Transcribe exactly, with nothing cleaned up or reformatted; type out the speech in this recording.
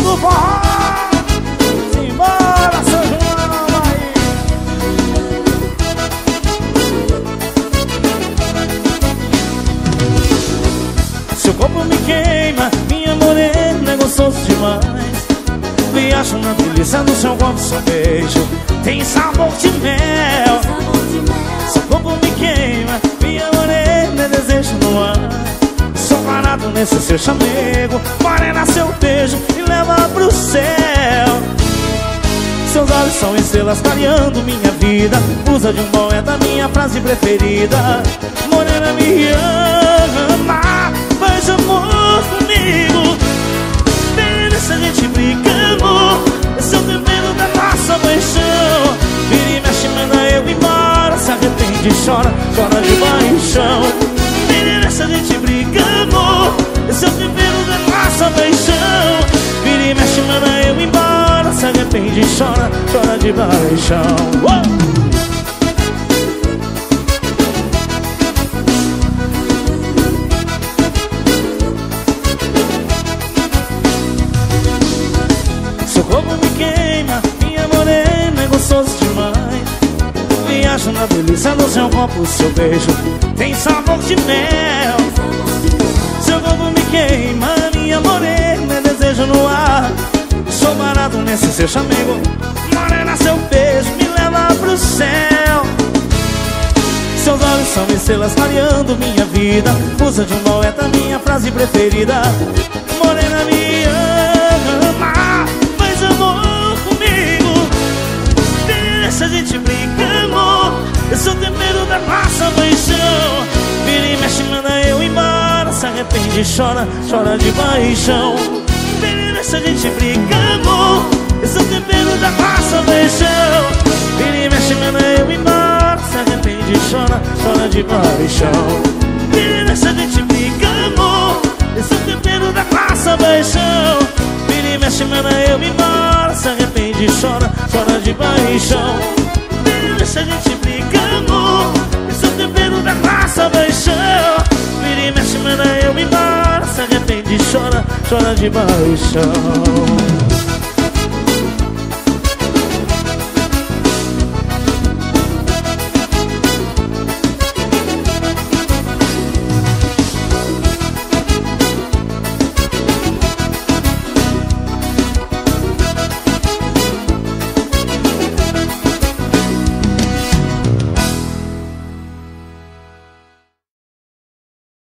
do forró. Simbora, São João aí. Seu corpo me queima, minha morena é gostoso demais. Viajo na delícia do seu corpo, seu beijo tem sabor de mel. Seu corpo me queima, minha morena é desejo no ar. Sou parado nesse seu chamego, morena, seu beijo me leva pro céu. Seus olhos são estrelas clareando minha vida. Usa de um poeta minha frase preferida. Morena, me ama, faz amor comigo. Deixa a gente briga, amor. Esse é o tempero da nossa paixão. Vira e mexe, manda eu embora. Se arrepende, chora, chora de paixão. Deixa a gente briga, amor. Esse é o tempero da nossa paixão. Vira e mexe, manda eu embora. Se arrepende, chora, chora de paixão. Uou! Seu corpo me queima, minha morena é gostoso demais. Viajo na delícia do seu corpo, seu beijo tem sabor de mel. Seu corpo me queima, minha morena é desejo no ar. Sou barato nesse seu chamego, morena, seu beijo me leva pro céu. Seus olhos são estrelas clareando minha vida. Usa de um poeta minha frase preferida. Morena, me ama, faz amor comigo. Deixa a gente brincar, amor. Esse é o tempero da nossa paixão. Vira e mexe, manda eu embora. Se arrepende, chora, chora de paixão. Deixa a gente brincar, amor. Esse é o tempero da nossa paixão. Vira e mexe, manda eu embora. Se arrepende, chora, chora de paixão. Deixa a gente brincar, amor. Esse é o tempero da nossa paixão. Vira e mexe, manda eu embora. Se arrepende, chora, chora de paixão. Deixa a gente brincar, amor. Esse é o tempero da nossa paixão. Vira e mexe, manda eu embora. Se arrepende, chora, chora de paixão.